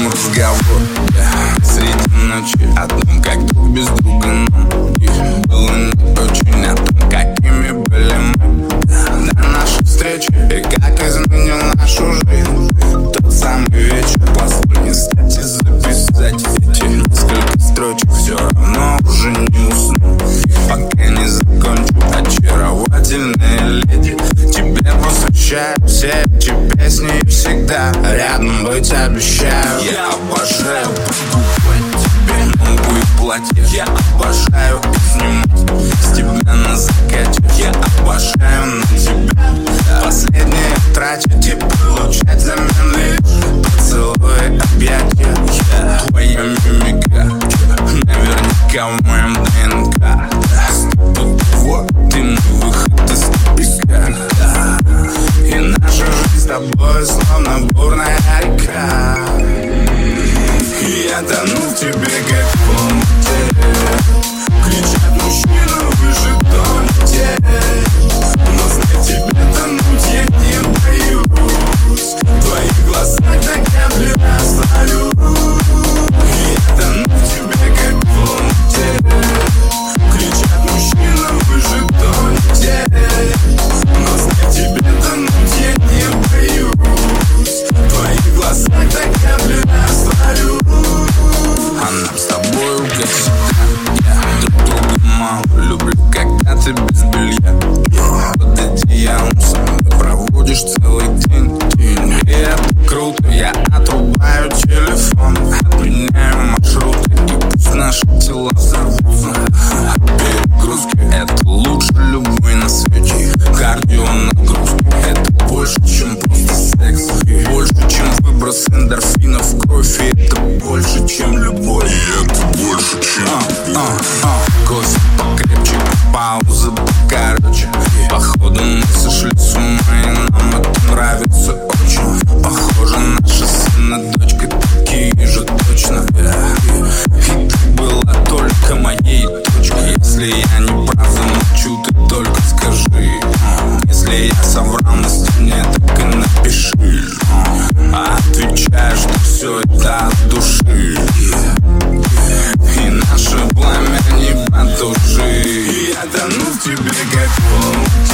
Слышим разговор среди ночи о том, как друг без друга нам было не очень, о том, какими были мы до нашей встречи и как изменил нашу жизнь тот самый вечер. Позволь мне стать и записать эти несколько строчек. Все равно уже не усну, пока не закончу. Очаровательная леди, тебе посвящаю все эти песни и всегда рядом быть обещаю. Я обожаю покупать тебе новые платья, я обожаю снимать с тебя на закате, я обожаю на тебя последние тратить и получать взамен лишь поцелуи, объятия. Твоя мимика наверняка в моем ДНК. Вот ты мой выход из тупика, и наша жизнь с тобой словно бурная река. Я тону в тебе, как в полноте. Кричат мужчина, вы же тонете. Но знать тебя тонуть я не боюсь. В твоих глазах так я растворю. Я тону в тебе, как в полноте. Кричат мужчина, вы же тонете. Но знать тебя тонуть я не боюсь. В твоих глазах так я растворю. А нам с тобою, как всегда, друг друга мало. Люблю, когда ты без белья под одеялом со мной проводишь целый день. И это круто, я отрубаю телефон, отменяю маршруты, и пусть наши тела взорвутся. Перегрузки — это лучше любой на свете. Кардио нагрузки — это больше, чем просто секс, больше, чем выброс эндорфинов в кровь. И это больше, чем любовь. И это больше, чем кофе покрепче, пауза покороче. Походу мы сошли с ума, и нам это нравится очень. Похоже, наша сын и дочка такие же точно. И ты была только моей точкой. Если я не прав, замолчу, ты только скажи. Если я соврал на стене, так и напиши. А отвечаешь, что все это от души. И наше пламя не потуши. Я тону в тебе, как в полноте.